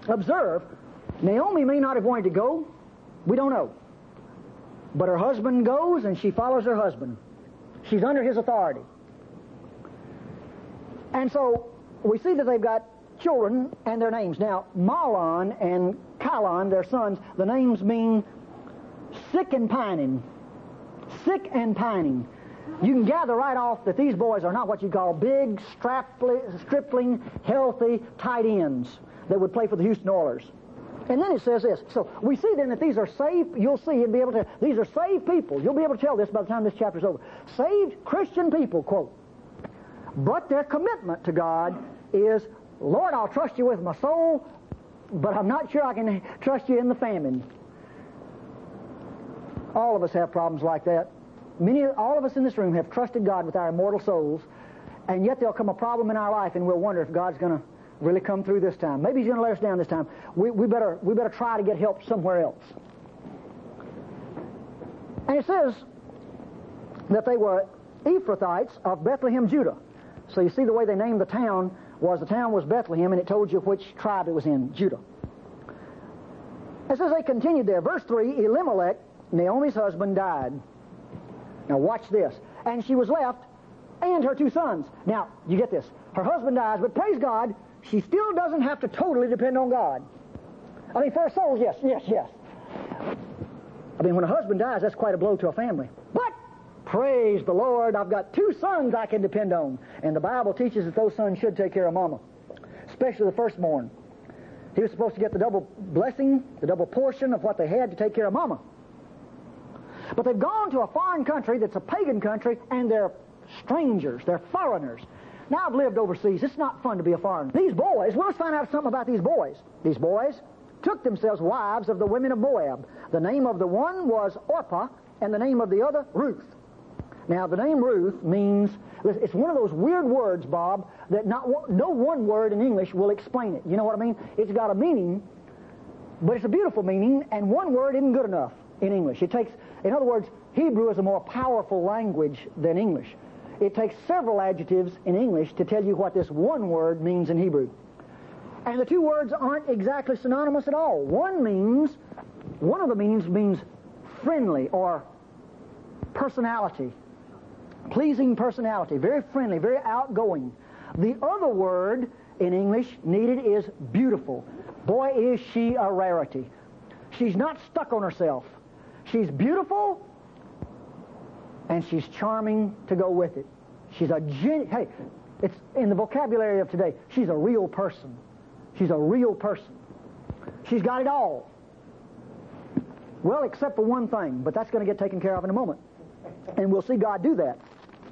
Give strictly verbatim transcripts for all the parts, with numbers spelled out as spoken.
Observe, Naomi may not have wanted to go. We don't know. But her husband goes and she follows her husband. She's under his authority. And so we see that they've got children and their names. Now, Mahlon and Chilion, their sons, the names mean sick and pining. Sick and pining. You can gather right off that these boys are not what you call big, stripling, healthy tight ends that would play for the Houston Oilers. And then it says this. So we see then that these are saved, you'll see and be able to, these are saved people. You'll be able to tell this by the time this chapter's over. Saved Christian people, quote. But their commitment to God is, Lord, I'll trust you with my soul, but I'm not sure I can trust you in the famine. All of us have problems like that. Many, all of us in this room have trusted God with our immortal souls, and yet there'll come a problem in our life, and we'll wonder if God's going to really come through this time. Maybe He's going to let us down this time. We, we better we better try to get help somewhere else. And it says that they were Ephrathites of Bethlehem, Judah. So you see the way they named the town was the town was Bethlehem, and it told you which tribe it was in, Judah. It says they continued there. Verse three, Elimelech, Naomi's husband, died. Now watch this. And she was left, and her two sons. Now, you get this. Her husband dies, but praise God, she still doesn't have to totally depend on God. I mean, for her soul, yes, yes, yes. I mean, when a husband dies, that's quite a blow to a family. But, praise the Lord, I've got two sons I can depend on. And the Bible teaches that those sons should take care of mama, especially the firstborn. He was supposed to get the double blessing, the double portion of what they had to take care of mama. But they've gone to a foreign country that's a pagan country, and they're strangers, they're foreigners. Now, I've lived overseas. It's not fun to be a foreigner. These boys, well, let's find out something about these boys. These boys took themselves wives of the women of Moab. The name of the one was Orpah, and the name of the other, Ruth. Now, the name Ruth means, it's one of those weird words, Bob, that not no one word in English will explain it. You know what I mean? It's got a meaning, but it's a beautiful meaning, and one word isn't good enough in English. It takes, in other words, Hebrew is a more powerful language than English. It takes several adjectives in English to tell you what this one word means in Hebrew. And the two words aren't exactly synonymous at all. One means, one of the meanings means friendly or personality, pleasing personality, very friendly, very outgoing. The other word in English needed is beautiful. Boy, is she a rarity. She's not stuck on herself. She's beautiful, and she's charming to go with it. She's a gen... Hey, it's in the vocabulary of today. She's a real person. She's a real person. She's got it all. Well, except for one thing, but that's going to get taken care of in a moment. And we'll see God do that.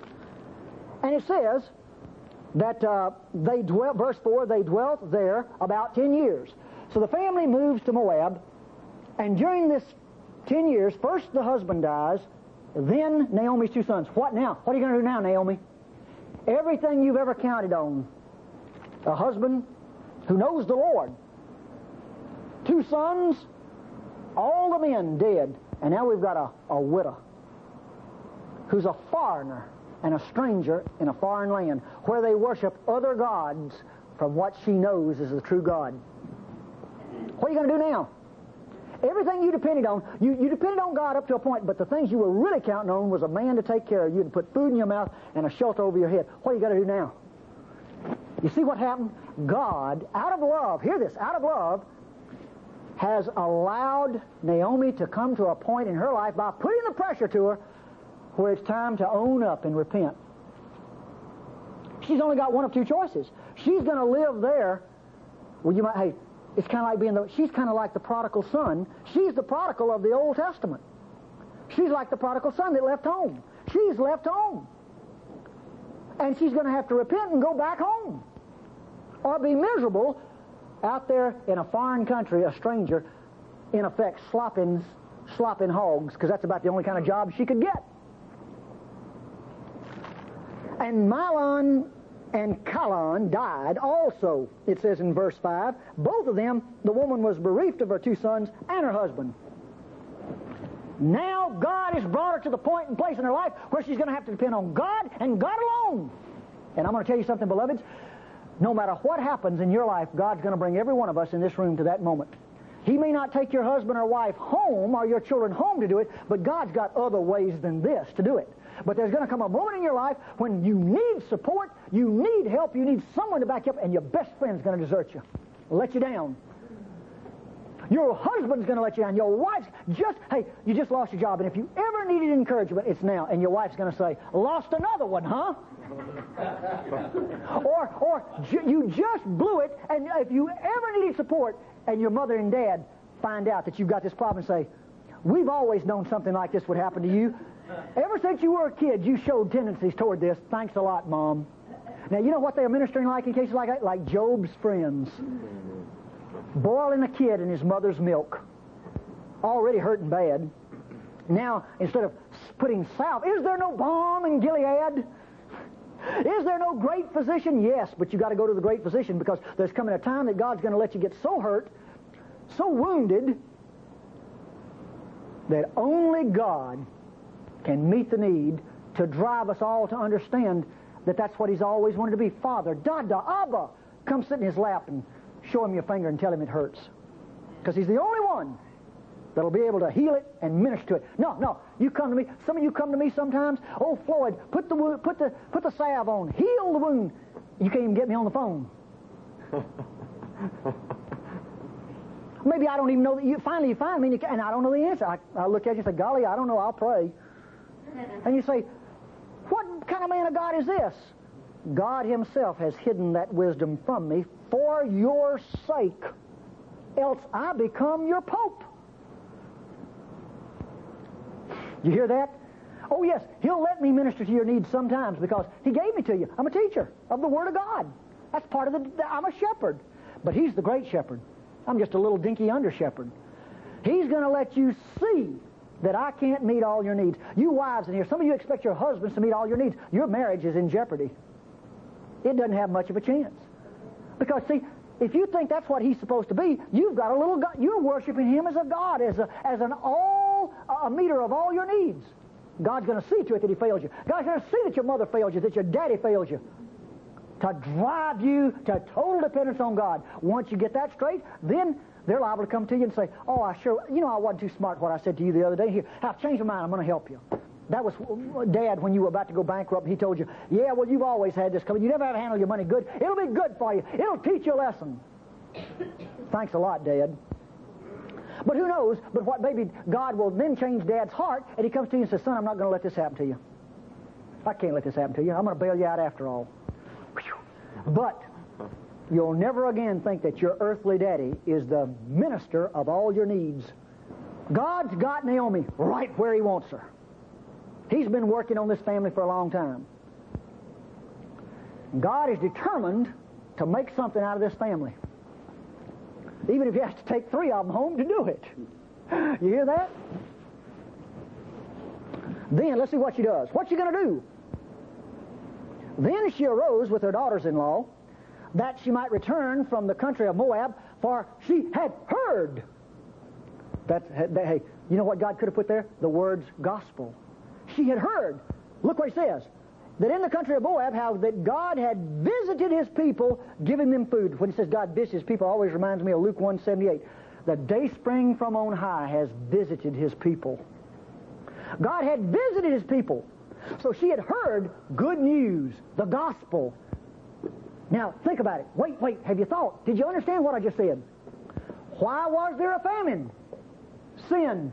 And it says that uh, they dwelt, verse four, they dwelt there about ten years. So the family moves to Moab, and during this ten years, first the husband dies, then Naomi's two sons. What now? What are you going to do now, Naomi? Everything you've ever counted on. A husband who knows the Lord. Two sons, all the men dead. And now we've got a, a widow who's a foreigner and a stranger in a foreign land where they worship other gods from what she knows is the true God. What are you going to do now? Everything you depended on, you, you depended on God up to a point, but the things you were really counting on was a man to take care of you and put food in your mouth and a shelter over your head. What are you got to do now? You see what happened? God, out of love, hear this, out of love, has allowed Naomi to come to a point in her life by putting the pressure to her where it's time to own up and repent. She's only got one of two choices. She's going to live there. Well, you might, hey, it's kind of like being the, she's kind of like the prodigal son. She's the prodigal of the Old Testament. She's like the prodigal son that left home. She's left home. And she's going to have to repent and go back home. Or be miserable out there in a foreign country, a stranger, in effect, slopping, slopping hogs, because that's about the only kind of job she could get. And Mahlon and Chilion died also, it says in verse five. Both of them, the woman was bereft of her two sons and her husband. Now God has brought her to the point and place in her life where she's going to have to depend on God and God alone. And I'm going to tell you something, beloveds. No matter what happens in your life, God's going to bring every one of us in this room to that moment. He may not take your husband or wife home or your children home to do it, but God's got other ways than this to do it. But there's going to come a moment in your life when you need support, you need help, you need someone to back you up, and your best friend's going to desert you, let you down. Your husband's going to let you down. Your wife's just, hey, you just lost your job, and if you ever needed encouragement, it's now. And your wife's going to say, lost another one, huh? or or ju- you just blew it, and if you ever needed support, and your mother and dad find out that you've got this problem and say, we've always known something like this would happen to you. Ever since you were a kid, you showed tendencies toward this. Thanks a lot, Mom. Now, you know what they're ministering like in cases like that? Like Job's friends. Boiling a kid in his mother's milk. Already hurting bad. Now, instead of putting salve, is there no balm in Gilead? Is there no great physician? Yes, but you got to go to the great physician, because there's coming a time that God's going to let you get so hurt, so wounded, that only God can meet the need to drive us all to understand that that's what He's always wanted to be. Father, Dada, Abba, come sit in His lap and show Him your finger and tell Him it hurts. Because He's the only one that'll be able to heal it and minister to it. No, no, you come to me. Some of you come to me sometimes. Oh, Floyd, put the wo- put the put the salve on, heal the wound. You can't even get me on the phone. Maybe I don't even know that you. Finally, you find me, and I don't know the answer. I, I look at you and say, "Golly, I don't know. I'll pray." And you say, "What kind of man of God is this?" God Himself has hidden that wisdom from me for your sake. Else I become your pope. You hear that? Oh, yes, He'll let me minister to your needs sometimes because He gave me to you. I'm a teacher of the Word of God. That's part of the... I'm a shepherd. But He's the great shepherd. I'm just a little dinky under-shepherd. He's going to let you see that I can't meet all your needs. You wives in here, some of you expect your husbands to meet all your needs. Your marriage is in jeopardy. It doesn't have much of a chance. Because, see, if you think that's what He's supposed to be, you've got a little God. You're worshiping Him as a God, as a as an all a meter of all your needs. God's going to see to it that He failed you. God's going to see that your mother failed you, that your daddy failed you, to drive you to total dependence on God. Once you get that straight, then they're liable to come to you and say, "Oh, I sure, you know, I wasn't too smart what I said to you the other day. Here, I've changed my mind. I'm going to help you." That was Dad when you were about to go bankrupt. He told you, "Yeah, well, you've always had this coming. You never have to handle your money good. It'll be good for you. It'll teach you a lesson." Thanks a lot, Dad. But who knows? But what maybe God will then change Dad's heart, and He comes to you and says, "Son, I'm not going to let this happen to you. I can't let this happen to you. I'm going to bail you out after all." But you'll never again think that your earthly daddy is the minister of all your needs. God's got Naomi right where He wants her. He's been working on this family for a long time. God is determined to make something out of this family. Even if He has to take three of them home to do it. You hear that? Then, let's see what she does. What's she going to do? Then she arose with her daughters-in-law, that she might return from the country of Moab, for she had heard. That's, hey, you know what God could have put there? The words gospel. She had heard. Look what He says. That in the country of Moab, how that God had visited His people, giving them food. When He says God visited His people, it always reminds me of Luke one seventy-eight. The day spring from on high has visited His people. God had visited His people. So she had heard good news, the gospel. Now, think about it. Wait, wait, have you thought? Did you understand what I just said? Why was there a famine? Sin.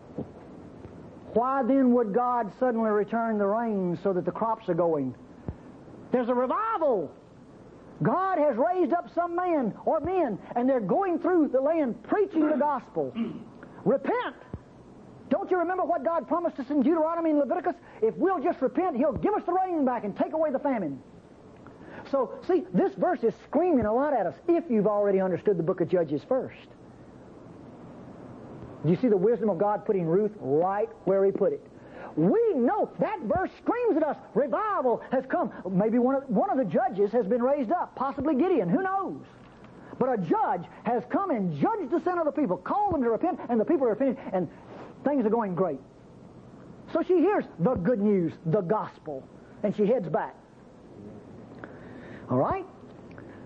Why then would God suddenly return the rain so that the crops are going? There's a revival. God has raised up some man or men, and they're going through the land preaching the gospel. Repent. Don't you remember what God promised us in Deuteronomy and Leviticus? If we'll just repent, He'll give us the rain back and take away the famine. So, see, this verse is screaming a lot at us if you've already understood the book of Judges first. Do you see the wisdom of God putting Ruth right where He put it? We know that verse screams at us. Revival has come. Maybe one of, one of the judges has been raised up, possibly Gideon. Who knows? But a judge has come and judged the sin of the people, called them to repent, and the people are repenting, and things are going great. So she hears the good news, the gospel, and she heads back. All right?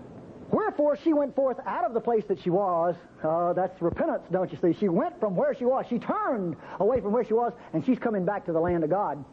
Wherefore she went forth out of the place that she was. Uh, that's repentance, don't you see? She went from where she was. She turned away from where she was, and she's coming back to the land of God.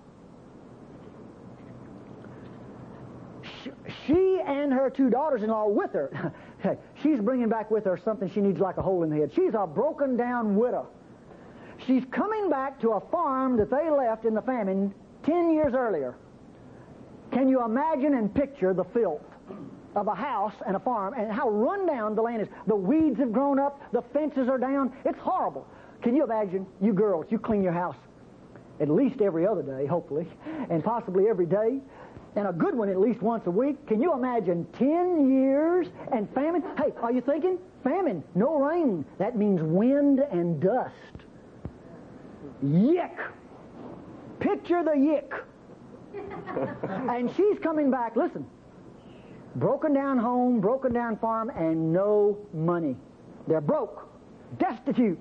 She, she and her two daughters-in-law with her. She's bringing back with her something she needs like a hole in the head. She's a broken-down widow. She's coming back to a farm that they left in the famine ten years earlier. Can you imagine and picture the filth of a house and a farm and how run down the land is? The weeds have grown up, the fences are down. It's horrible. Can you imagine, you girls, you clean your house at least every other day, hopefully, and possibly every day, and a good one at least once a week. Can you imagine ten years and famine? Hey, are you thinking? Famine, no rain. That means wind and dust. Yick. Picture the yick. And she's coming back, listen, broken down home, broken down farm, and no money. They're broke, destitute.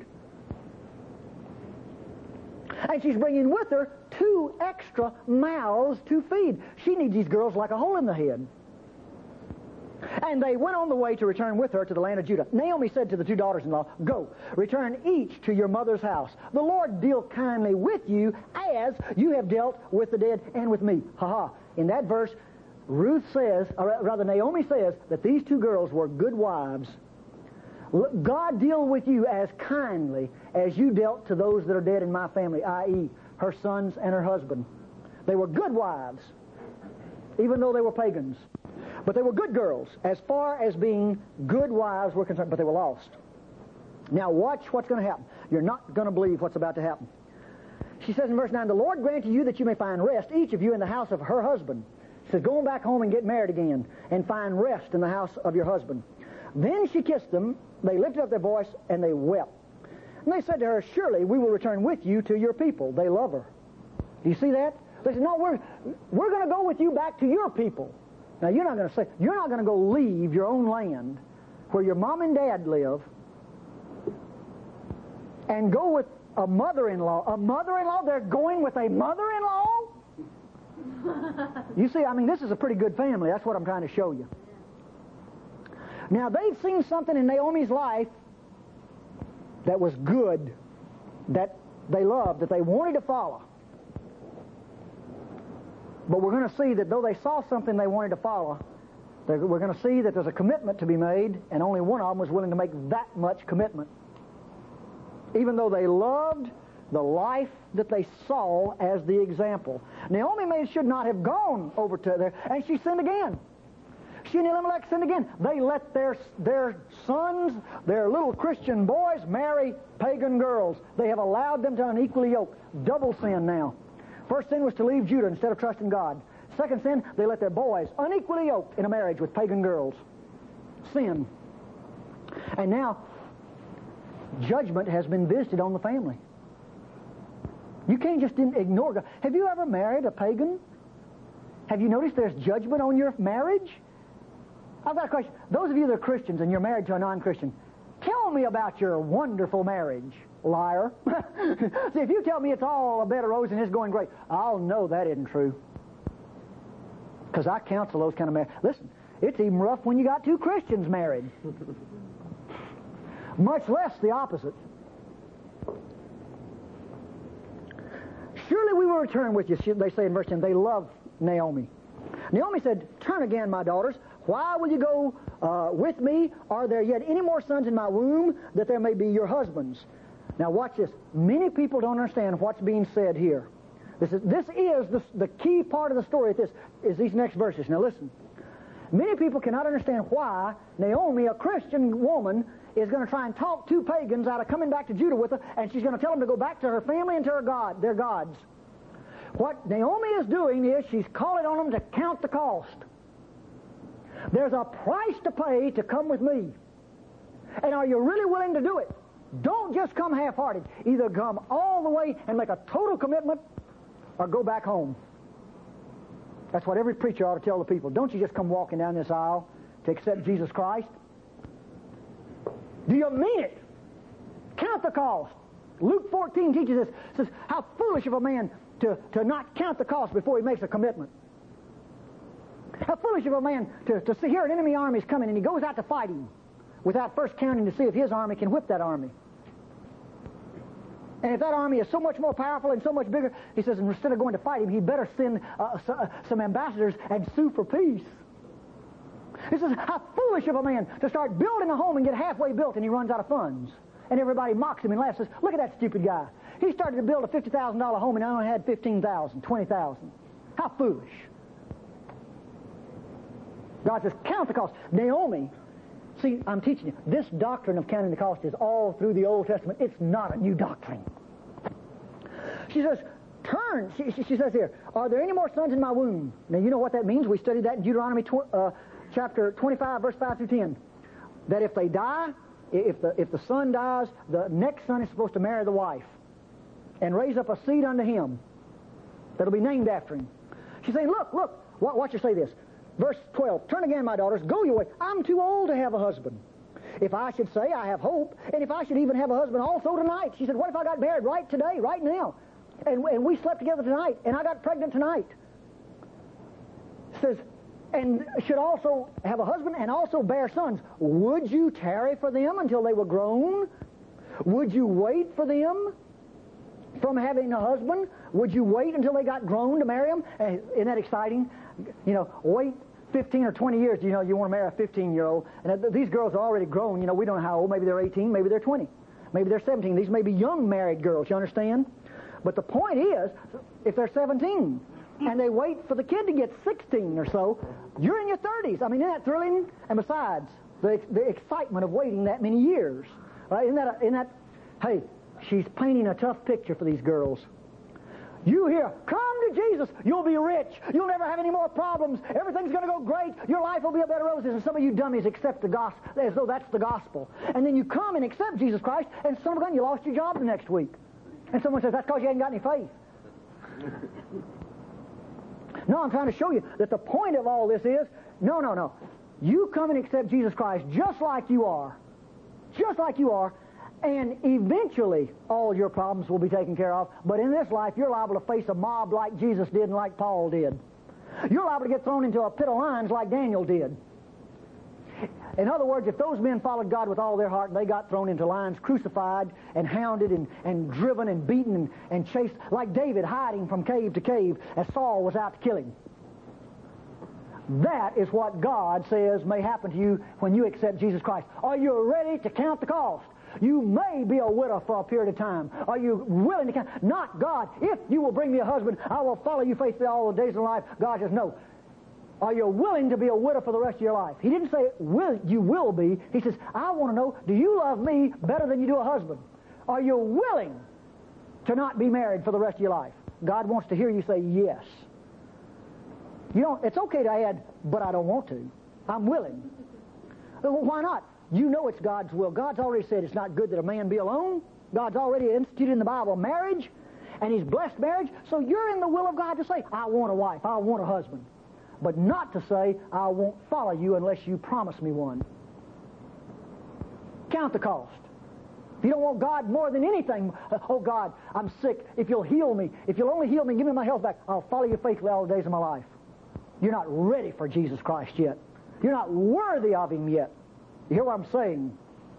And she's bringing with her two extra mouths to feed. She needs these girls like a hole in the head. And they went on the way to return with her to the land of Judah. Naomi said to the two daughters-in-law, "Go, return each to your mother's house. The Lord deal kindly with you as you have dealt with the dead and with me." Ha ha. In that verse, Ruth says, or rather Naomi says, that these two girls were good wives. God deal with you as kindly as you dealt to those that are dead in my family, that is her sons and her husband. They were good wives, even though they were pagans. But they were good girls as far as being good wives were concerned, but they were lost. Now watch what's going to happen. You're not going to believe what's about to happen. She says in verse nine, "The Lord grant to you that you may find rest, each of you in the house of her husband." She says, "Go on back home and get married again and find rest in the house of your husband." Then she kissed them. They lifted up their voice and they wept. And they said to her, "Surely we will return with you to your people." They love her. Do you see that? They said, "No, we're, we're going to go with you back to your people." Now, you're not going to say, you're not going to go leave your own land where your mom and dad live and go with a mother-in-law. A mother-in-law? They're going with a mother-in-law? You see, I mean, this is a pretty good family. That's what I'm trying to show you. Now, they've seen something in Naomi's life that was good, that they loved, that they wanted to follow. But we're going to see that though they saw something they wanted to follow, we're going to see that there's a commitment to be made, and only one of them was willing to make that much commitment. Even though they loved the life that they saw as the example. Naomi may, should not have gone over to there, and she sinned again. She and Elimelech sinned again. They let their, their sons, their little Christian boys, marry pagan girls. They have allowed them to unequally yoke. Double sin now. First sin was to leave Judah instead of trusting God. Second sin, they let their boys unequally yoked in a marriage with pagan girls. Sin. And now, judgment has been visited on the family. You can't just ignore God. Have you ever married a pagan? Have you noticed there's judgment on your marriage? I've got a question. Those of you that are Christians and you're married to a non-Christian, tell me about your wonderful marriage. Liar. See, if you tell me it's all a bed of roses and it's going great, I'll know that isn't true. Because I counsel those kind of marriages. Listen, it's even rough when you got two Christians married. Much less the opposite. "Surely we will return with you," they say in verse ten. They love Naomi. Naomi said, "Turn again, my daughters. Why will you go uh, with me? Are there yet any more sons in my womb, that there may be your husbands?" Now watch this. Many people don't understand what's being said here. This is, this is the, the key part of the story. This is these next verses. Now listen. Many people cannot understand why Naomi, a Christian woman, is going to try and talk two pagans out of coming back to Judah with her, and she's going to tell them to go back to her family and to her God, their gods. What Naomi is doing is she's calling on them to count the cost. There's a price to pay to come with me. And are you really willing to do it? Don't just come half-hearted. Either come all the way and make a total commitment, or go back home. That's what every preacher ought to tell the people. Don't you just come walking down this aisle to accept Jesus Christ. Do you mean it? Count the cost. Luke fourteen teaches us, says, how foolish of a man to, to not count the cost before he makes a commitment. How foolish of a man to, to see here an enemy army is coming and he goes out to fight him without first counting to see if his army can whip that army. And if that army is so much more powerful and so much bigger, he says, instead of going to fight him, he better send uh, some ambassadors and sue for peace. He says, how foolish of a man to start building a home and get halfway built and he runs out of funds. And everybody mocks him and laughs and says, look at that stupid guy. He started to build a fifty thousand dollar home and only had fifteen thousand dollars, twenty thousand dollars. How foolish. God says, count the cost. Naomi, see, I'm teaching you, this doctrine of counting the cost is all through the Old Testament. It's not a new doctrine. She says, turn, she, she, she says here, are there any more sons in my womb? Now, you know what that means. We studied that in Deuteronomy tw uh, chapter twenty-five, verse five through ten. That if they die, if the, if the son dies, the next son is supposed to marry the wife and raise up a seed unto him that'll be named after him. She's saying, look, look, watch her say this. Verse twelve, turn again, my daughters, go your way. I'm too old to have a husband. If I should say I have hope, and if I should even have a husband also tonight. She said, what if I got married right today, right now? And, and we slept together tonight, and I got pregnant tonight. Says, and should also have a husband and also bear sons. Would you tarry for them until they were grown? Would you wait for them from having a husband? Would you wait until they got grown to marry them? Isn't that exciting? You know, wait fifteen or twenty years. You know, you want to marry a fifteen-year-old. And these girls are already grown. You know, we don't know how old. Maybe they're eighteen. Maybe they're twenty. Maybe they're seventeen. These may be young married girls. You understand? But the point is, if they're seventeen and they wait for the kid to get sixteen or so, you're in your thirties. I mean, isn't that thrilling? And besides, the, the excitement of waiting that many years. Right? Isn't that, a, isn't that, hey, she's painting a tough picture for these girls. You hear, come to Jesus, you'll be rich, you'll never have any more problems, everything's going to go great, your life will be a bed of roses, and some of you dummies accept the gospel as though that's the gospel. And then you come and accept Jesus Christ, and son of a gun, you lost your job the next week. And someone says, that's because you hadn't got any faith. No, I'm trying to show you that the point of all this is, no, no, no. You come and accept Jesus Christ just like you are, just like you are, and eventually all your problems will be taken care of. But in this life, you're liable to face a mob like Jesus did and like Paul did. You're liable to get thrown into a pit of lions like Daniel did. In other words, if those men followed God with all their heart and they got thrown into lions, crucified and hounded and, and driven and beaten and, and chased, like David hiding from cave to cave as Saul was out to kill him. That is what God says may happen to you when you accept Jesus Christ. Are you ready to count the cost? You may be a widow for a period of time. Are you willing to count? Not God. If you will bring me a husband, I will follow you faithfully all the days of life. God says no. Are you willing to be a widow for the rest of your life? He didn't say will, you will be. He says, I want to know, do you love me better than you do a husband? Are you willing to not be married for the rest of your life? God wants to hear you say yes. You don't, it's okay to add, but I don't want to. I'm willing. Well, why not? You know it's God's will. God's already said it's not good that a man be alone. God's already instituted in the Bible marriage, and He's blessed marriage. So you're in the will of God to say, I want a wife, I want a husband. But not to say, I won't follow you unless you promise me one. Count the cost. If you don't want God more than anything, oh God, I'm sick. If you'll heal me, if you'll only heal me, give me my health back, I'll follow you faithfully all the days of my life. You're not ready for Jesus Christ yet. You're not worthy of Him yet. You hear what I'm saying?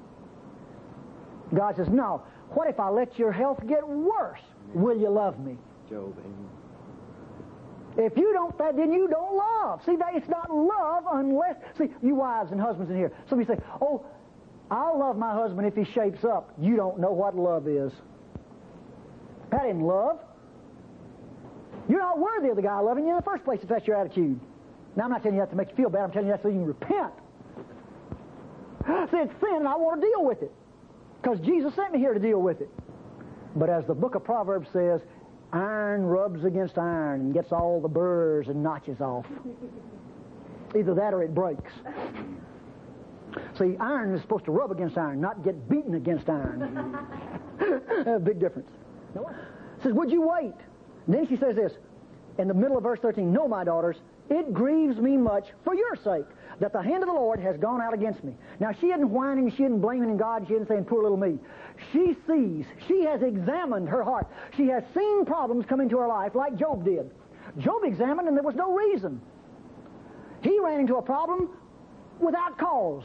God says, no. What if I let your health get worse? Will you love me? Job, amen. If you don't, that then you don't love. See, that it's not love unless, see, you wives and husbands in here, some of you say, oh, I'll love my husband if he shapes up. You don't know what love is. That isn't love. You're not worthy of the guy loving you in the first place if that's your attitude. Now, I'm not telling you that to make you feel bad. I'm telling you that so you can repent. See, it's sin, and I want to deal with it because Jesus sent me here to deal with it. But as the book of Proverbs says, iron rubs against iron and gets all the burrs and notches off. Either that or it breaks. See, iron is supposed to rub against iron, not get beaten against iron. A big difference. It says, would you wait? And then she says this, in the middle of verse thirteen, no, my daughters, it grieves me much for your sake that the hand of the Lord has gone out against me. Now, she isn't whining, she isn't blaming God, she isn't saying, poor little me. She sees, she has examined her heart. She has seen problems come into her life like Job did. Job examined and there was no reason. He ran into a problem without cause.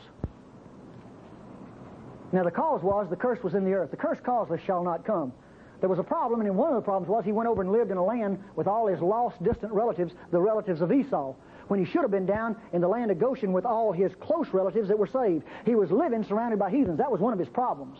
Now the cause was the curse was in the earth. The curse causeless shall not come. There was a problem, and one of the problems was he went over and lived in a land with all his lost, distant relatives, the relatives of Esau, when he should have been down in the land of Goshen with all his close relatives that were saved. He was living surrounded by heathens. That was one of his problems.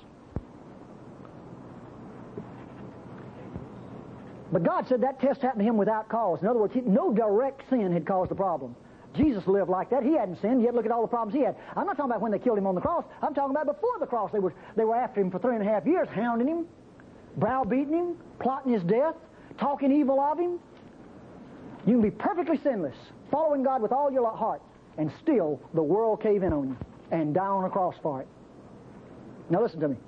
But God said that test happened to him without cause. In other words, he, no direct sin had caused the problem. Jesus lived like that. He hadn't sinned, yet look at all the problems he had. I'm not talking about when they killed him on the cross. I'm talking about before the cross. They were, they were after him for three and a half years, hounding him, browbeating him, plotting his death, talking evil of him. You can be perfectly sinless, following God with all your heart, and still the world cave in on you and die on a cross for it. Now listen to me.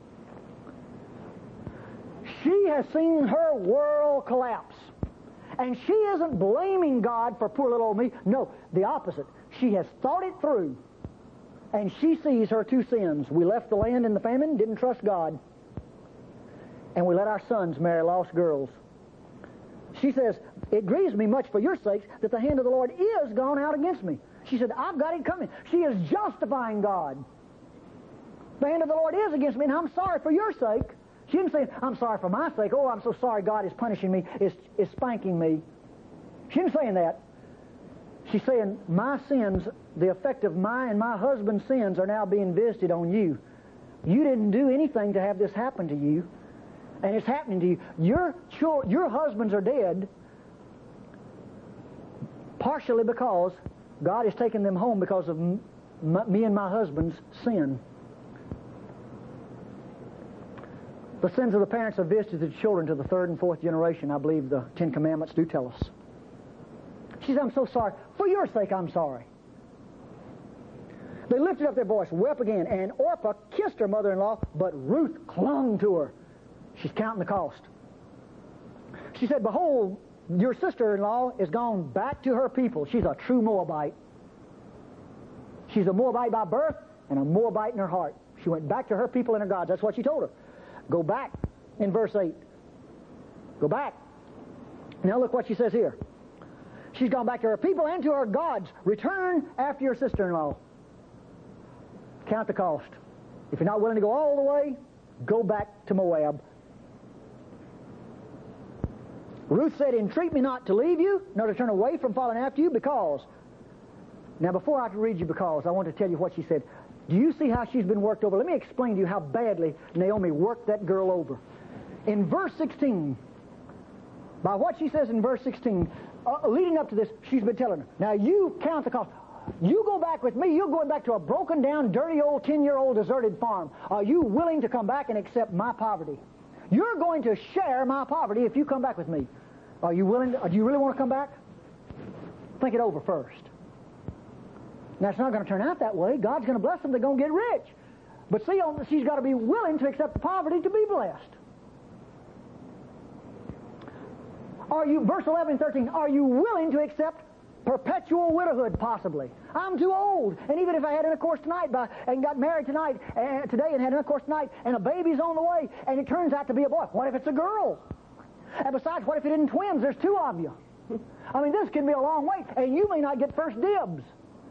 She has seen her world collapse. And she isn't blaming God for poor little old me. No, the opposite. She has thought it through. And she sees her two sins. We left the land in the famine, didn't trust God. And we let our sons marry lost girls. She says, it grieves me much for your sakes that the hand of the Lord is gone out against me. She said, I've got it coming. She is justifying God. The hand of the Lord is against me, and I'm sorry for your sake. She didn't say, I'm sorry for my sake. Oh, I'm so sorry God is punishing me, is, is spanking me. She isn't saying that. She's saying, my sins, the effect of my and my husband's sins are now being visited on you. You didn't do anything to have this happen to you, and it's happening to you. Your, your husbands are dead partially because God has taken them home because of m me and my husband's sin. The sins of the parents are visited to the children to the third and fourth generation. I believe the Ten Commandments do tell us. She said, I'm so sorry. For your sake, I'm sorry. They lifted up their voice, wept again, and Orpah kissed her mother-in-law, but Ruth clung to her. She's counting the cost. She said, behold, your sister-in-law is gone back to her people. She's a true Moabite. She's a Moabite by birth and a Moabite in her heart. She went back to her people and her gods. That's what she told her. Go back in verse eight. Go back. Now look what she says here. She's gone back to her people and to her gods. Return after your sister-in-law. Count the cost. If you're not willing to go all the way, go back to Moab. Ruth said, entreat me not to leave you, nor to turn away from following after you, because. Now before I can read you because, I want to tell you what she said. Do you see how she's been worked over? Let me explain to you how badly Naomi worked that girl over. In verse sixteen, by what she says in verse sixteen, uh, leading up to this, she's been telling her, now you count the cost. You go back with me. You're going back to a broken down, dirty old ten-year-old deserted farm. Are you willing to come back and accept my poverty? You're going to share my poverty if you come back with me. Are you willing to, do you really want to come back? Think it over first. Now, it's not going to turn out that way. God's going to bless them. They're going to get rich. But see, she's got to be willing to accept the poverty to be blessed. Are you, verse eleven and thirteen, are you willing to accept perpetual widowhood, possibly? I'm too old. And even if I had intercourse tonight by, and got married tonight, uh, today and had intercourse tonight, and a baby's on the way, and it turns out to be a boy, what if it's a girl? And besides, what if it isn't twins? There's two of you. I mean, this can be a long wait, and you may not get first dibs.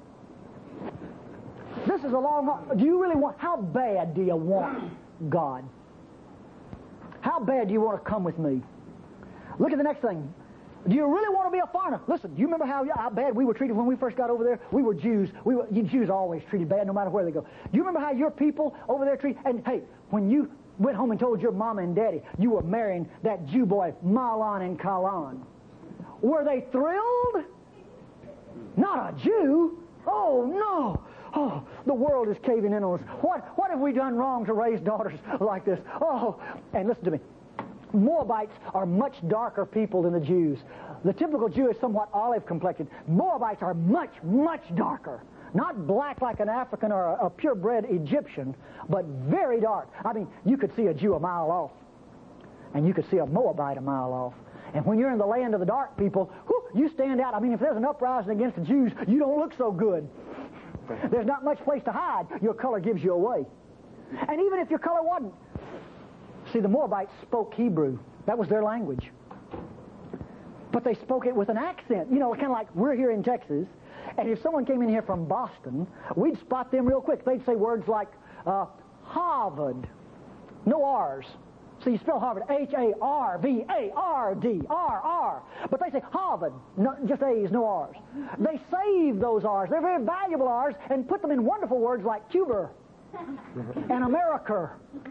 This is a long... Do you really want... How bad do you want God? How bad do you want to come with me? Look at the next thing. Do you really want to be a foreigner? Listen, do you remember how, how bad we were treated when we first got over there? We were Jews. We were, you Jews are always treated bad no matter where they go. Do you remember how your people over there treat... And hey, when you went home and told your mama and daddy you were marrying that Jew boy, Mahlon and Kalon, were they thrilled? Not a Jew. Oh, no. Oh, the world is caving in on us. What, what have we done wrong to raise daughters like this? Oh, and listen to me. Moabites are much darker people than the Jews. The typical Jew is somewhat olive complected. Moabites are much, much darker. Not black like an African or a, a purebred Egyptian, but very dark. I mean, you could see a Jew a mile off, and you could see a Moabite a mile off. And when you're in the land of the dark people, whew, you stand out. I mean, if there's an uprising against the Jews, you don't look so good. There's not much place to hide. Your color gives you away. And even if your color wasn't. See, the Moabites spoke Hebrew. That was their language. But they spoke it with an accent. You know, kind of like we're here in Texas, And if someone came in here from Boston, we'd spot them real quick. They'd say words like uh, Harvard. No R's. So you spell Harvard, H A R V A R D, R, R. But they say Harvard, no, just A's, no R's. They save those R's. They're very valuable R's and put them in wonderful words like Cuba and America.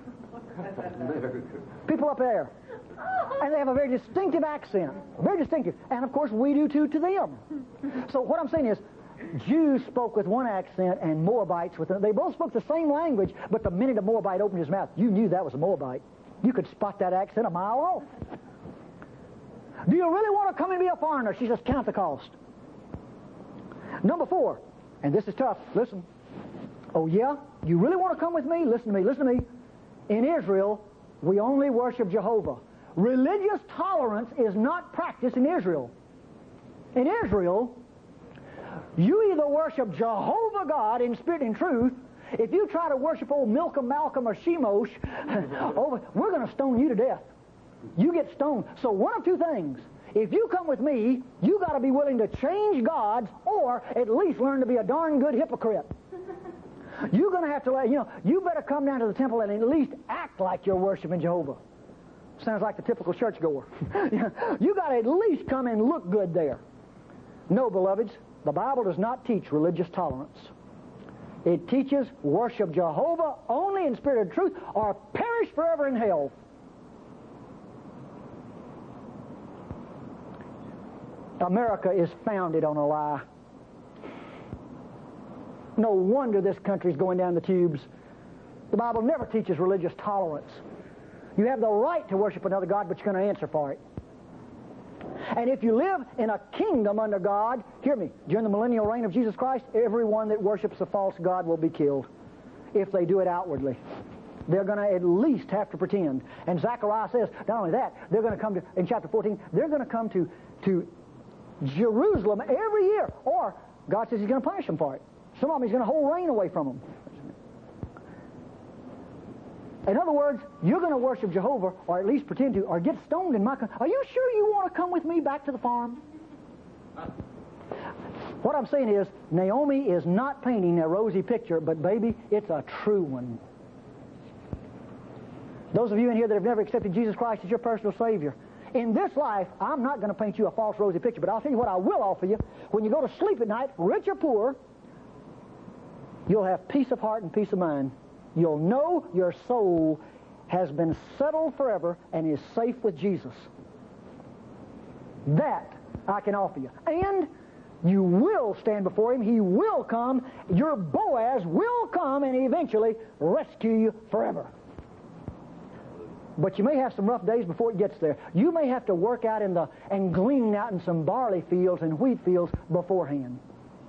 People up there. And they have a very distinctive accent. Very distinctive. And of course we do too to them. So what I'm saying is, Jews spoke with one accent and Moabites with another. They both spoke the same language, but the minute a Moabite opened his mouth, you knew that was a Moabite. You could spot that accent a mile off. Do you really want to come and be a foreigner? She says, count the cost. Number four, and this is tough. Listen. Oh, yeah? You really want to come with me? Listen to me. Listen to me. In Israel, we only worship Jehovah. Religious tolerance is not practiced in Israel. In Israel, you either worship Jehovah God in spirit and truth. If you try to worship old Milcom, Malcolm, or Shemosh, over, we're going to stone you to death. You get stoned. So one of two things. If you come with me, you got to be willing to change gods, or at least learn to be a darn good hypocrite. You're going to have to let, you know, you better come down to the temple and at least act like you're worshiping Jehovah. Sounds like the typical churchgoer. You got to at least come and look good there. No, beloveds, the Bible does not teach religious tolerance. It teaches worship Jehovah only in spirit and truth, or perish forever in hell. America is founded on a lie. No wonder this country's going down the tubes. The Bible never teaches religious tolerance. You have the right to worship another God, but you're going to answer for it. And if you live in a kingdom under God, hear me, during the millennial reign of Jesus Christ, everyone that worships a false god will be killed if they do it outwardly. They're going to at least have to pretend. And Zechariah says, not only that, they're going to come to, in chapter fourteen, they're going to come to, to Jerusalem every year. Or God says He's going to punish them for it. Some of them He's going to hold rain away from them. In other words, you're going to worship Jehovah, or at least pretend to, or get stoned in my country. Are you sure you want to come with me back to the farm? What I'm saying is, Naomi is not painting a rosy picture, but baby, it's a true one. Those of you in here that have never accepted Jesus Christ as your personal Savior, in this life, I'm not going to paint you a false rosy picture, but I'll tell you what I will offer you. When you go to sleep at night, rich or poor, you'll have peace of heart and peace of mind. You'll know your soul has been settled forever and is safe with Jesus. That I can offer you. And you will stand before Him. He will come. Your Boaz will come and eventually rescue you forever. But you may have some rough days before it gets there. You may have to work out in the and glean out in some barley fields and wheat fields beforehand.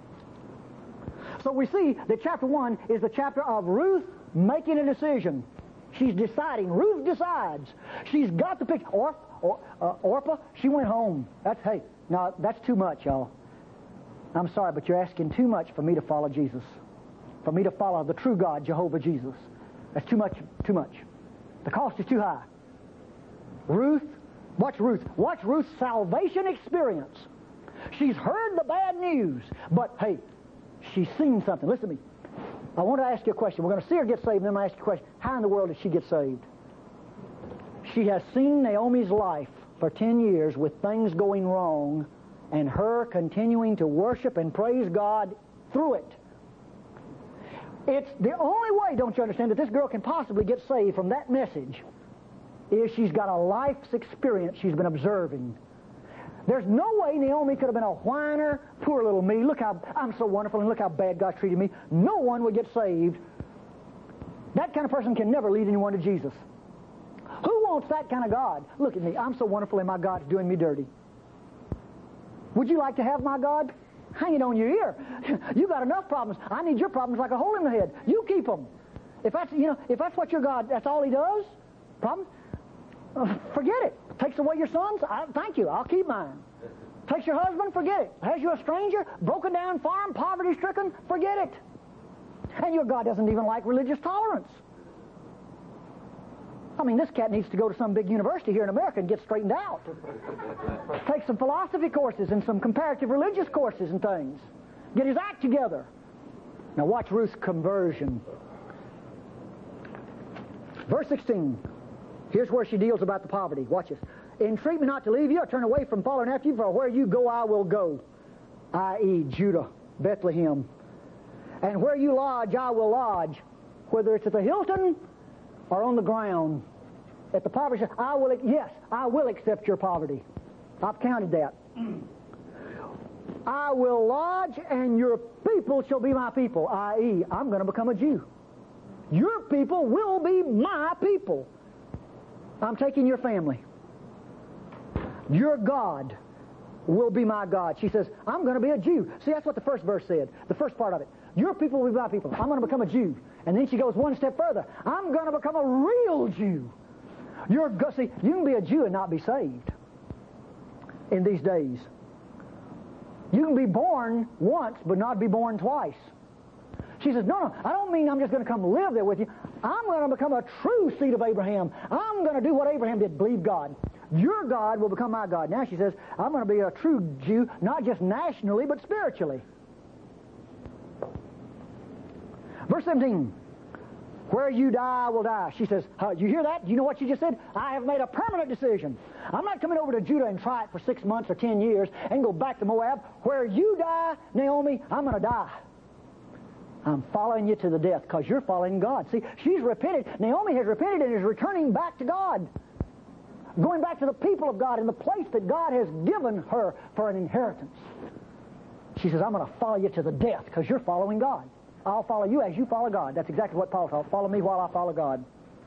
So we see that chapter one is the chapter of Ruth making a decision. She's deciding. Ruth decides. She's got the picture. Or, or, uh, Orpah, she went home. That's, hey, now that's too much, y'all. I'm sorry, but you're asking too much for me to follow Jesus. For me to follow the true God, Jehovah Jesus. That's too much, too much. The cost is too high. Ruth, watch Ruth. Watch Ruth's salvation experience. She's heard the bad news, but hey, she's seen something. Listen to me. I want to ask you a question. We're going to see her get saved, and then I'm going to ask you a question. How in the world did she get saved? She has seen Naomi's life for ten years with things going wrong, and her continuing to worship and praise God through it. It's the only way, don't you understand, that this girl can possibly get saved from that message is she's got a life's experience she's been observing. There's no way Naomi could have been a whiner, poor little me, look how I'm so wonderful and look how bad God treated me. No one would get saved. That kind of person can never lead anyone to Jesus. Who wants that kind of God? Look at me, I'm so wonderful and my God's doing me dirty. Would you like to have my God? Hang it on your ear. You got enough problems. I need your problems like a hole in the head. You keep them. If that's, you know, if that's what your God, that's all He does, problem, uh, forget it. Takes away your sons, I, thank you, I'll keep mine. Takes your husband, forget it. Has you a stranger, broken down farm, poverty stricken, forget it. And your God doesn't even like religious tolerance. I mean, this cat needs to go to some big university here in America and get straightened out. Take some philosophy courses and some comparative religious courses and things. get his act together. Now watch Ruth's conversion. Verse sixteen. Here's where she deals about the poverty. Watch this. Entreat me not to leave you or turn away from following after you, for where you go I will go, that is. Judah, Bethlehem. And where you lodge I will lodge, whether it's at the Hilton or on the ground. At the poverty, I will, yes, I will accept your poverty. I've counted that. I will lodge, and your people shall be my people, that is, I'm going to become a Jew. Your people will be my people. I'm taking your family. Your God will be my God. She says, I'm going to be a Jew. See, that's what the first verse said, the first part of it. Your people will be my people. I'm going to become a Jew. And then she goes one step further. I'm going to become a real Jew. You're, see, you can be a Jew and not be saved in these days. You can be born once, but not be born twice. She says, no, no, I don't mean I'm just going to come live there with you. I'm going to become a true seed of Abraham. I'm going to do what Abraham did, believe God. Your God will become my God. Now she says, I'm going to be a true Jew, not just nationally, but spiritually. Verse seventeen. Where you die, I will die. She says, uh, you hear that? You know what she just said? I have made a permanent decision. I'm not coming over to Judah and try it for six months or ten years and go back to Moab. Where you die, Naomi, I'm going to die. I'm following you to the death because you're following God. See, she's repented. Naomi has repented and is returning back to God. Going back to the people of God in the place that God has given her for an inheritance. She says, I'm going to follow you to the death because you're following God. I'll follow you as you follow God. That's exactly what Paul taught. Follow me while I follow God.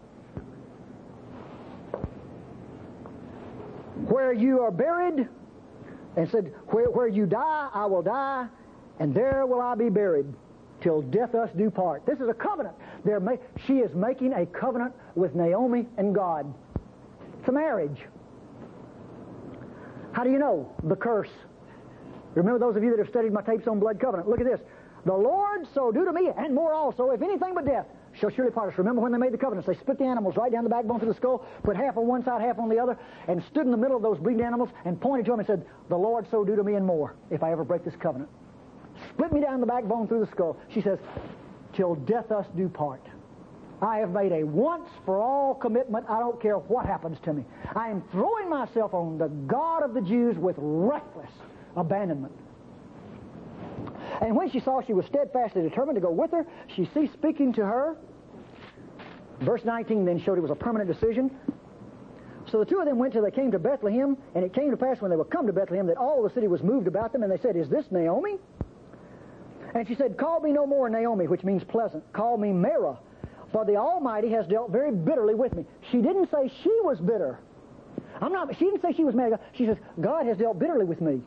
Where you are buried, and said, where, where you die, I will die, and there will I be buried, till death us do part. This is a covenant. They're ma- she is making a covenant with Naomi and God. It's a marriage. How do you know? The curse. Remember those of you that have studied my tapes on blood covenant. Look at this. The Lord so do to me, and more also, if anything but death shall surely part us. Remember when they made the covenants, they split the animals right down the backbone to the skull, put half on one side, half on the other, and stood in the middle of those bleeding animals and pointed to them and said, the Lord so do to me and more, if I ever break this covenant. Split me down the backbone through the skull. She says, till death us do part. I have made a once-for-all commitment. I don't care what happens to me. I am throwing myself on the God of the Jews with reckless abandonment. And when she saw she was steadfastly determined to go with her, she ceased speaking to her. Verse nineteen then showed it was a permanent decision. So the two of them went till they came to Bethlehem, and it came to pass when they were come to Bethlehem that all the city was moved about them, and they said, is this Naomi? And she said, call me no more Naomi, which means pleasant. Call me Mara, for the Almighty has dealt very bitterly with me. She didn't say she was bitter. I'm not. She didn't say she was mad. She says, God has dealt bitterly with me.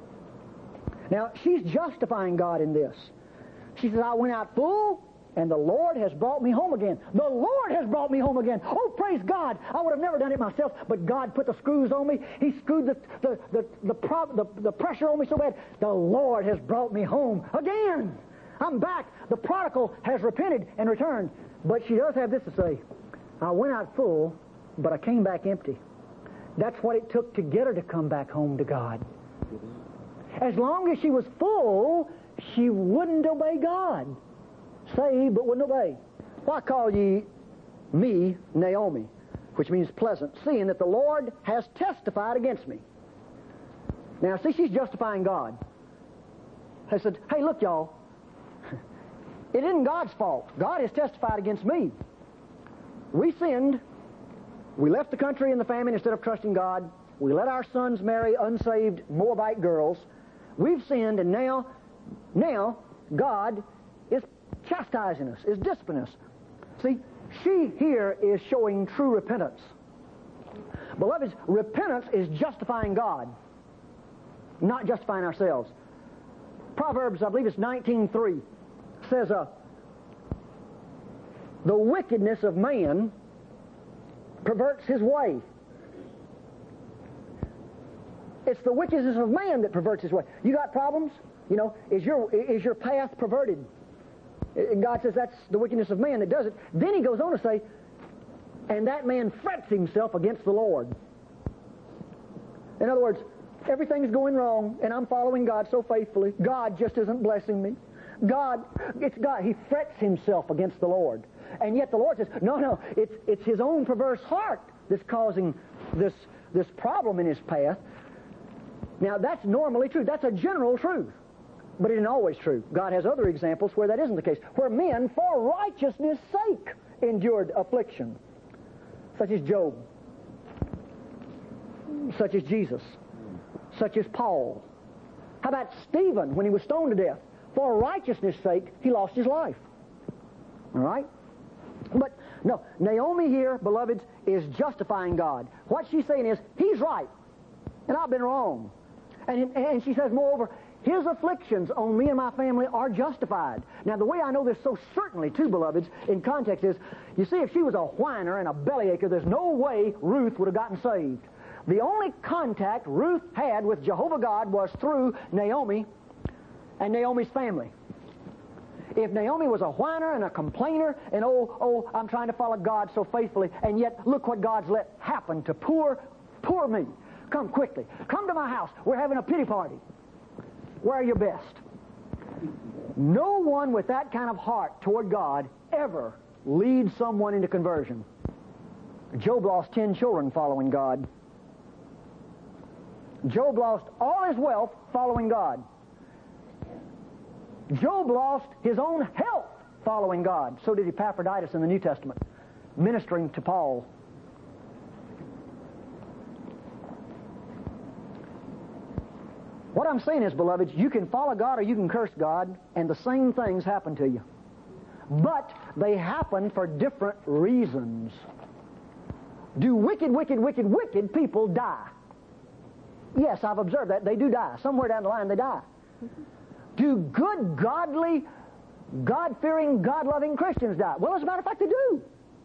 Now, she's justifying God in this. She says, I went out full, and the Lord has brought me home again. The Lord has brought me home again. Oh, praise God. I would have never done it myself, but God put the screws on me. He screwed the, the, the, the, prob- the, the pressure on me so bad. The Lord has brought me home again. I'm back. The prodigal has repented and returned. But she does have this to say. I went out full, but I came back empty. That's what it took to get her to come back home to God. As long as she was full, she wouldn't obey God. Saved, but wouldn't obey. Why call ye me Naomi, which means pleasant, seeing that the Lord has testified against me? Now, see, she's justifying God. They said, hey, look, y'all, it isn't God's fault. God has testified against me. We sinned. We left the country in the famine instead of trusting God. We let our sons marry unsaved Moabite girls. We've sinned, and now, now God is chastising us, is disciplining us. See, she here is showing true repentance. Beloved, repentance is justifying God, not justifying ourselves. Proverbs, I believe it's nineteen three, says, uh, the wickedness of man perverts his way. It's the wickedness of man that perverts his way. You got problems? You know, is your is your path perverted? And God says that's the wickedness of man that does it. Then he goes on to say, and that man frets himself against the Lord. In other words, Everything's going wrong, and I'm following God so faithfully. God just isn't blessing me. God, it's God. He frets himself against the Lord. And yet the Lord says, no, no, it's, it's his own perverse heart that's causing this, this problem in his path. Now, that's normally true. That's a general truth. But it isn't always true. God has other examples where that isn't the case, where men, for righteousness' sake, endured affliction, such as Job, such as Jesus, such as Paul. How about Stephen, when he was stoned to death? For righteousness' sake, he lost his life. All right? But, no, Naomi here, beloveds, is justifying God. What she's saying is, he's right, and I've been wrong. And, and she says, moreover, his afflictions on me and my family are justified. Now, the way I know this so certainly, too, beloveds, in context is, you see, if she was a whiner and a bellyacher, there's no way Ruth would have gotten saved. The only contact Ruth had with Jehovah God was through Naomi and Naomi's family. If Naomi was a whiner and a complainer, and oh, oh, I'm trying to follow God so faithfully, and yet look what God's let happen to poor, poor me. Come quickly. Come to my house. We're having a pity party. Wear your best. No one with that kind of heart toward God ever leads someone into conversion. Job lost ten children following God. Job lost all his wealth following God. Job lost his own health following God. So did Epaphroditus in the New Testament, ministering to Paul. What I'm saying is, beloveds, you can follow God or you can curse God, and the same things happen to you. But they happen for different reasons. Do wicked, wicked, wicked, wicked people die? Yes, I've observed that. They do die. Somewhere down the line, they die. Do good, godly, God-fearing, God-loving Christians die? Well, as a matter of fact, they do.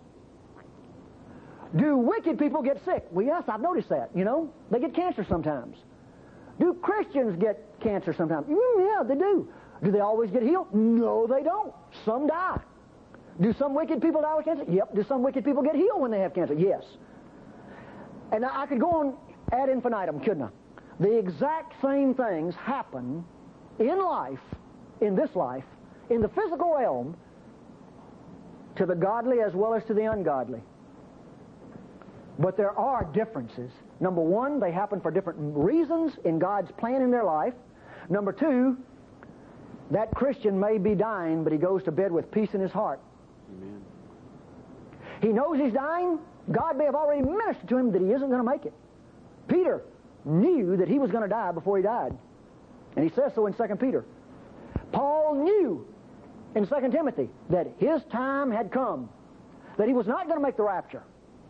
Do wicked people get sick? Well, yes, I've noticed that. You know, they get cancer sometimes. Do Christians get cancer sometimes? Mm, yeah, they do. Do they always get healed? No, they don't. Some die. Do some wicked people die with cancer? Yep. Do some wicked people get healed when they have cancer? Yes. And I could go on ad infinitum, couldn't I? The exact same things happen in life, in this life, in the physical realm, to the godly as well as to the ungodly. But there are differences. Number one, they happen for different reasons in God's plan in their life. Number two, that Christian may be dying, but he goes to bed with peace in his heart. Amen. He knows he's dying. God may have already ministered to him that he isn't going to make it. Peter knew that he was going to die before he died. And he says so in Second Peter. Paul knew in Second Timothy that his time had come, that he was not going to make the rapture,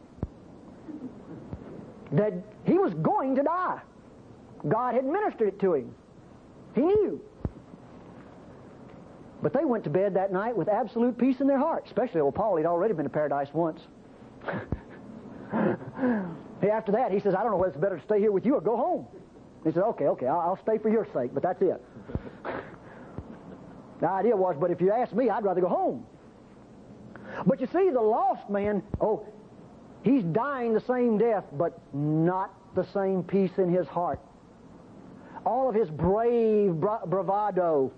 that he was going to die. God had ministered it to him. He knew. But they went to bed that night with absolute peace in their heart, especially old Paul. He'd already been to paradise once. After that, he says, I don't know whether it's better to stay here with you or go home. He said, okay, okay, I'll, I'll stay for your sake, but that's it. The idea was, but if you ask me, I'd rather go home. But you see, the lost man, oh, he's dying the same death, but not the same peace in his heart. All of his brave bra- bravado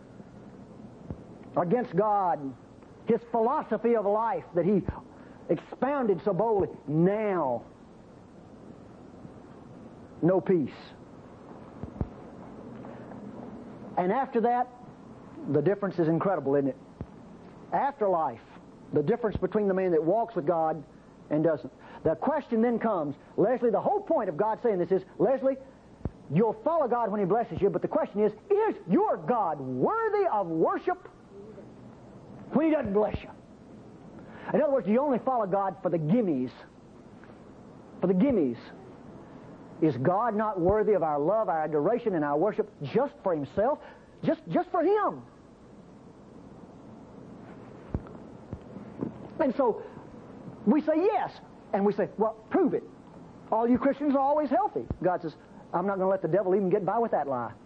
against God, his philosophy of life that he expounded so boldly, now, no peace. And after that, the difference is incredible, isn't it? After life, the difference between the man that walks with God and doesn't. The question then comes, Leslie, the whole point of God saying this is, Leslie, you'll follow God when he blesses you, but the question is, is your God worthy of worship when he doesn't bless you? In other words, do you only follow God for the gimmies? For the gimmies. Is God not worthy of our love, our adoration, and our worship just for himself? Just, just for him? And so, we say yes. And we say, well, prove it. All you Christians are always healthy. God says, I'm not going to let the devil even get by with that lie.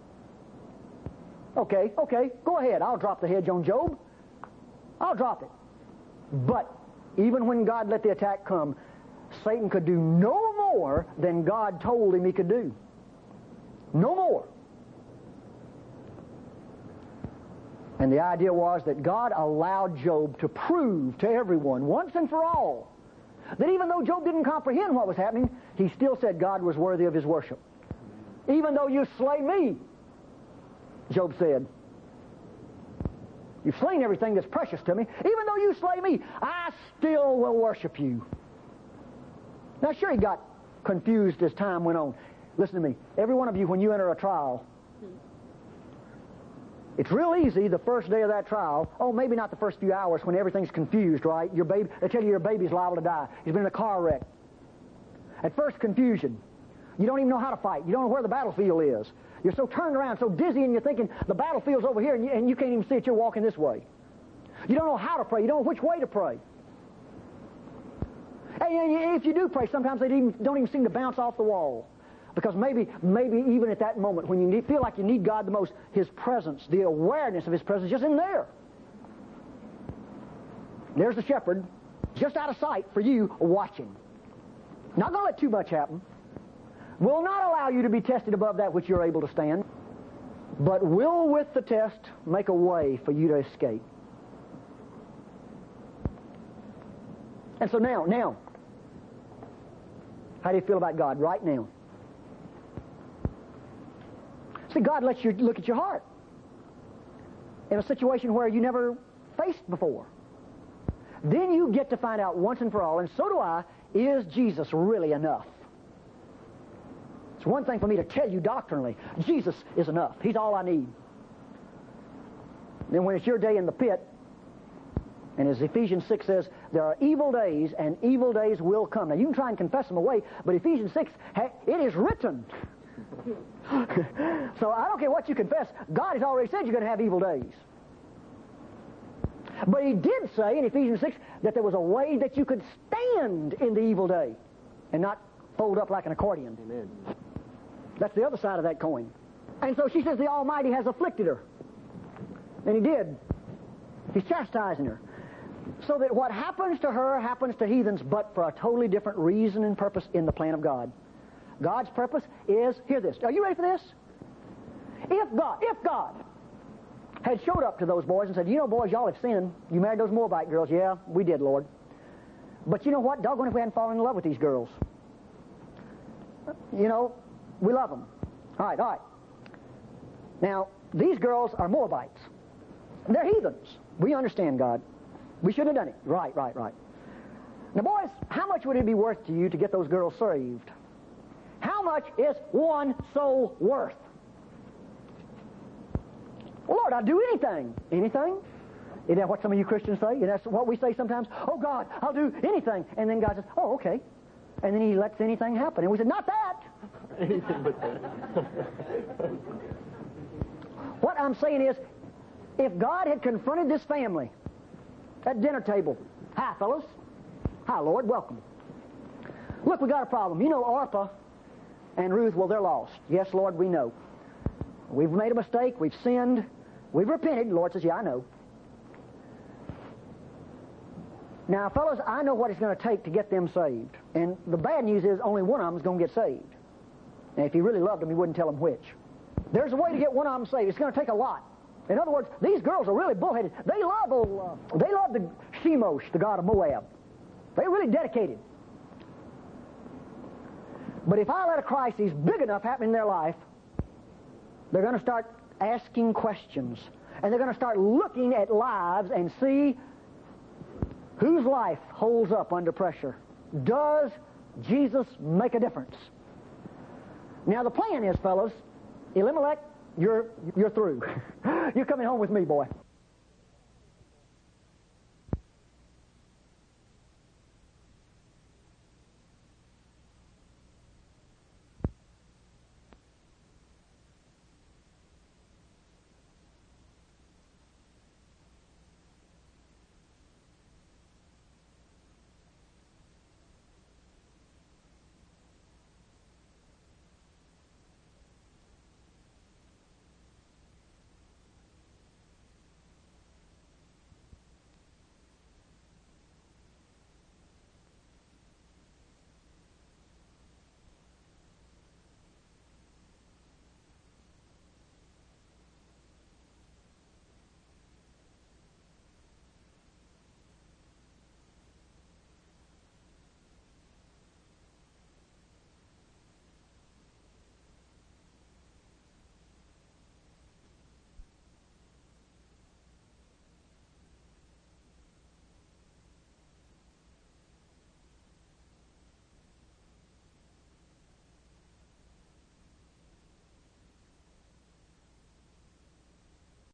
Okay, okay, go ahead. I'll drop the hedge on Job. I'll drop it. But even when God let the attack come, Satan could do no more than God told him he could do. No more. And the idea was that God allowed Job to prove to everyone, once and for all, that even though Job didn't comprehend what was happening, he still said God was worthy of his worship. Even though you slay me, Job said, you've slain everything that's precious to me. Even though you slay me, I still will worship you. Now, sure, he got confused as time went on. Listen to me. Every one of you, when you enter a trial, it's real easy the first day of that trial, oh, maybe not the first few hours when everything's confused, right? Your baby, they tell you your baby's liable to die. He's been in a car wreck. At first, confusion. You don't even know how to fight. You don't know where the battlefield is. You're so turned around, so dizzy, and you're thinking the battlefield's over here, and you, and you can't even see it. You're walking this way. You don't know how to pray. You don't know which way to pray. And if you do pray, sometimes they even, don't even seem to bounce off the wall. Because maybe, maybe even at that moment, when you need, feel like you need God the most, His presence, the awareness of His presence, just in there. There's the shepherd, just out of sight for you, watching. Not going to let too much happen. Will not allow you to be tested above that which you're able to stand, but will, with the test, make a way for you to escape. And so now, now, how do you feel about God right now? See, God lets you look at your heart in a situation where you never faced before. Then you get to find out once and for all, and so do I, is Jesus really enough? It's one thing for me to tell you doctrinally, Jesus is enough. He's all I need. Then when it's your day in the pit, and as Ephesians six says, there are evil days, and evil days will come. Now, you can try and confess them away, but Ephesians six, it is written. So I don't care what you confess, God has already said you're going to have evil days. But He did say in Ephesians six that there was a way that you could stand in the evil day and not fold up like an accordion. Amen. That's the other side of that coin. And so she says the Almighty has afflicted her. And He did. He's chastising her. So that what happens to her happens to heathens, but for a totally different reason and purpose in the plan of God. God's purpose is, hear this, are you ready for this? If God, if God had showed up to those boys and said, you know, boys, y'all have sinned. You married those Moabite girls. Yeah, we did, Lord. But you know what? Doggone if we hadn't fallen in love with these girls. You know, we love them. All right, all right. Now, these girls are Moabites. They're heathens. We understand, God. We shouldn't have done it. Right, right, right. Now, boys, how much would it be worth to you to get those girls saved? How much is one soul worth? Well, Lord, I'll do anything. Anything? Isn't that what some of you Christians say? And that's what we say sometimes. Oh, God, I'll do anything. And then God says, oh, okay. And then He lets anything happen. And we said, not that. Anything but that. What I'm saying is, if God had confronted this family at dinner table, hi, fellas. Hi, Lord, welcome. Look, we got a problem. You know Orpah and Ruth, well, they're lost. Yes, Lord, we know. We've made a mistake. We've sinned. We've repented. The Lord says, yeah, I know. Now, fellas, I know what it's going to take to get them saved. And the bad news is only one of them is going to get saved. And if He really loved them, He wouldn't tell them which. There's a way to get one of them saved. It's going to take a lot. In other words, these girls are really bullheaded. They love old, uh, they love the Shemosh, the god of Moab. They're really dedicated. But if I let a crisis big enough happen in their life, they're going to start asking questions. And they're going to start looking at lives and see whose life holds up under pressure. Does Jesus make a difference? Now the plan is, fellas, Elimelech, you're, you're through. You're coming home with me, boy.